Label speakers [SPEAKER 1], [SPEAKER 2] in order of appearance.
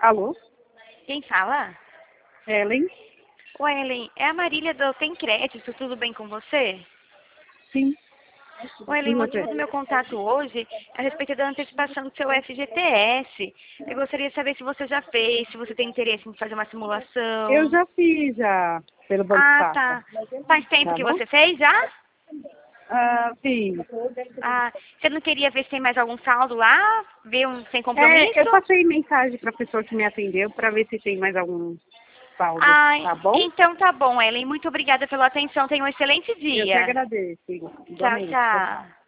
[SPEAKER 1] Alô?
[SPEAKER 2] Quem fala?
[SPEAKER 1] Ellen?
[SPEAKER 2] Oi, Ellen, é a Marília do Tem Crédito, tudo bem com você?
[SPEAKER 1] Sim.
[SPEAKER 2] Oi, Ellen, o motivo do meu contato hoje é a respeito da antecipação do seu FGTS. Eu gostaria de saber se você já fez, se você tem interesse em fazer uma
[SPEAKER 1] Eu
[SPEAKER 2] simulação.
[SPEAKER 1] já fiz já pelo Banco
[SPEAKER 2] Ah,
[SPEAKER 1] Safra.
[SPEAKER 2] tá. Faz tempo
[SPEAKER 1] Tá
[SPEAKER 2] que
[SPEAKER 1] bom?
[SPEAKER 2] você fez já?
[SPEAKER 1] Fiz.
[SPEAKER 2] Ah, você não queria ver se tem mais algum saldo lá? Ver um sem compromisso?
[SPEAKER 1] Eu passei mensagem para a pessoa que me atendeu para ver se tem mais algum saldo.
[SPEAKER 2] Ah,
[SPEAKER 1] Tá bom?
[SPEAKER 2] então tá bom, Ellen. Muito obrigada pela atenção. Tenha um excelente
[SPEAKER 1] Eu que
[SPEAKER 2] dia.
[SPEAKER 1] agradeço.
[SPEAKER 2] Tchau,
[SPEAKER 1] Igualmente. Tchau, tchau.
[SPEAKER 2] tchau.